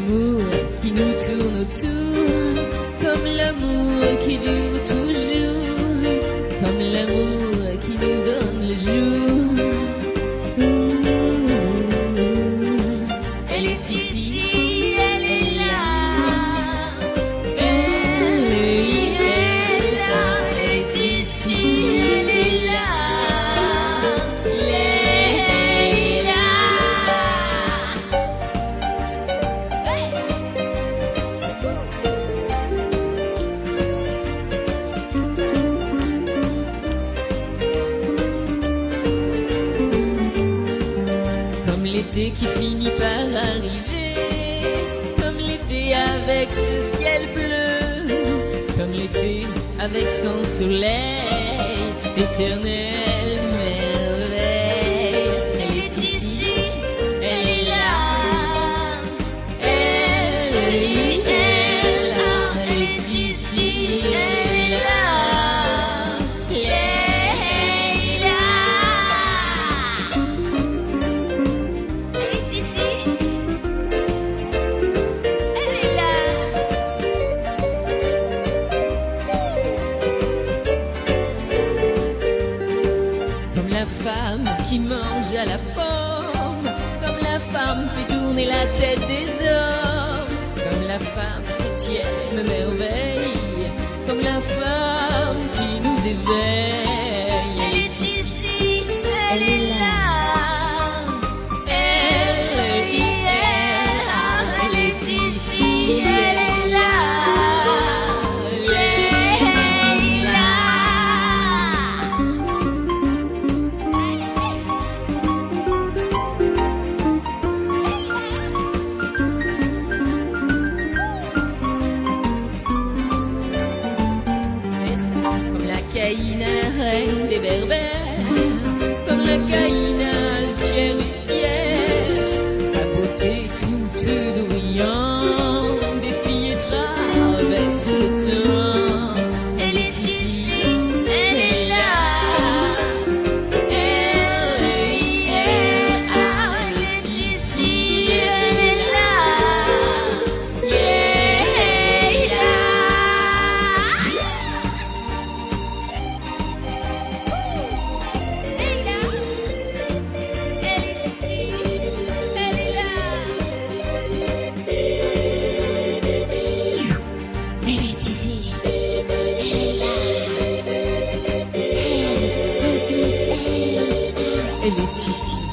l'amour qui nous tourne autour, comme l'amour qui dure toujours, comme l'amour qui nous donne le jour. Elle est ici, elle est là, elle est là, elle est ici, elle est là, Leïla. Comme l'été qui finit par arriver, comme l'été avec ce ciel bleu, comme l'été avec son soleil, éternelle merveille. Elle est ici, elle est là, elle est là, elle est ici, elle est là, Leïla. Elle est ici, elle est là. Comme la femme qui mange à la pomme, comme la femme fait tourner la tête des hommes, comme la femme septième merveille, comme la femme qui nous éveille. Elle est ici, elle est là. Elle est ici, elle est là. Leïla. Et ça, comme la Caïna, reine des berbères, comme la Caïna, altière et fière, sa beauté toute brillante défiera avec le temps. Elle est ici, elle est là, elle est ici, elle est là, Leïla. Leïla, elle est ici, elle est là. Elle est ici, elle est là. Elle est ici.